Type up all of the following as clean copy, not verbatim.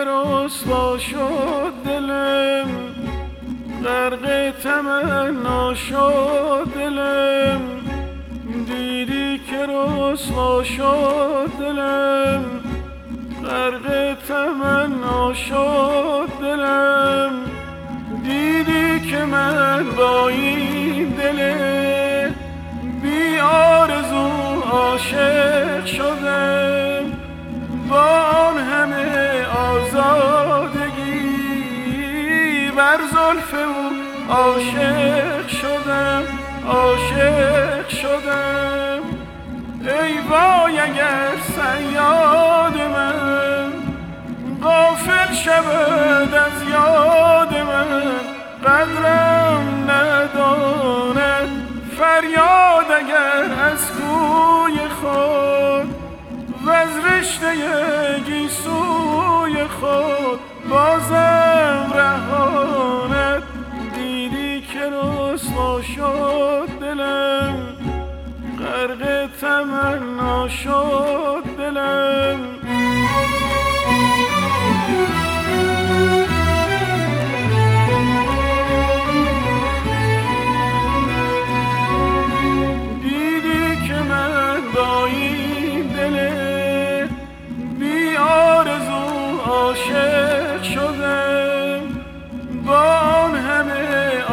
رسوا شد دلم، غرق تمنا شد دلم. دیدی که رسوا شد دلم، غرق تمنا شد دلم. دیدی که من با این دل بی آرزو عاشق شدم، با آن همه آزادگی بر زلف او عاشق شدم، عاشق شدم. ای وای اگر صیاد من غافل شود از یاد من، قدرم نداند فریاد اگر از کوی خود و از رشته گیسوی خود بازم رهاند. دیدی که رسوا شد دلم، غرق تمنا شد دلم. دیدی که من با این دل بی آرزو عاشق شدم، با آن همه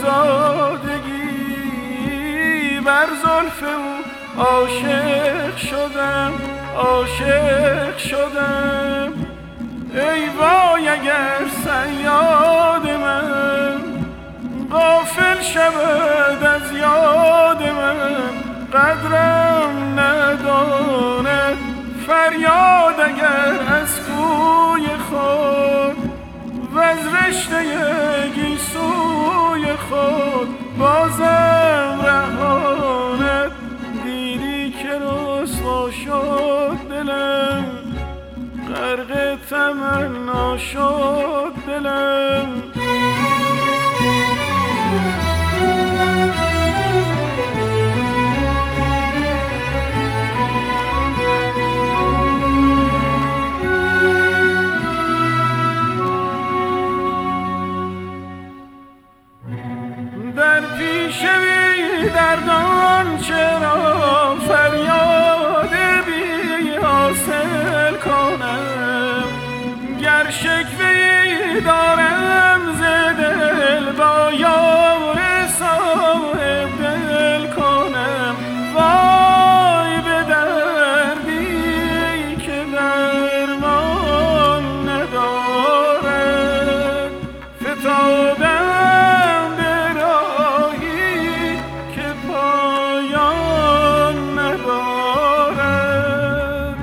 آزادگی بر زلف او عاشق شدم، عاشق شدم. ای وای اگر صیاد من غافل شود از یاد من، قدرم نداند فریاد اگر از کوی خود و از رشته گیسوی خود بازم رهاند. دیدی که رسوا شد دلم، غرق تمنا شد دلم. در پیش بی دردان چرا فریاد بی حاصل کنم، گر شکوه‌ای دارم ز دل با یار صاحب دل کنم. وای به دردی که درمان ندارد، فتادم به راهی که پایان ندارد.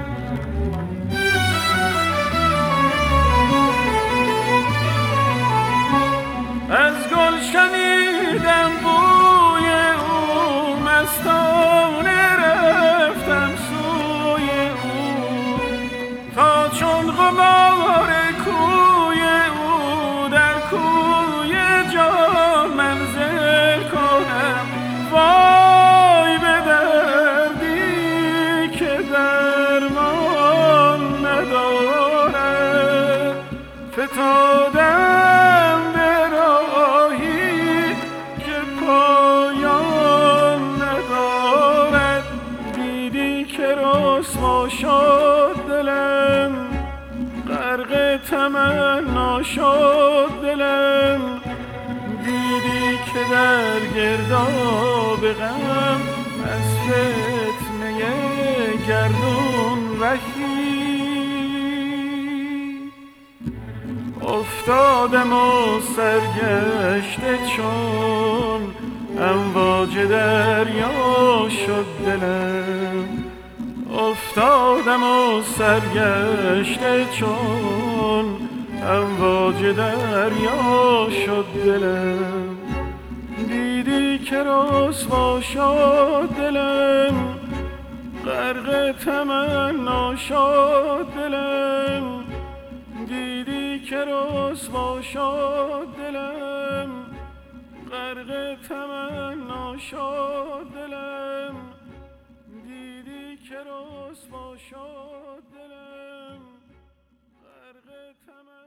از گل شنیدم بوی او، مستانه رفتم سوی او، تا چون غبار کوی او در کوی جان منزل کنم. وای به دردی که درمان ندارد، فتادم به راهی که پایان ندارد. دیدی که رسوا شد دلم، غرق تمنا شد دلم. دیدی که در گرداب غم از فتنه گردون رهی افتادم و سرگشته چون امواج دریا شد دلم. افتادم و سرگشته چون امواج دریا شد دلم. دیدی که رسوا شد دلم، غرق تمنا شد دلم. دیدی که رسوا شد دلم، غرق تمنا شد دلم. دیدی که رسوا شد دلم، غرق غرق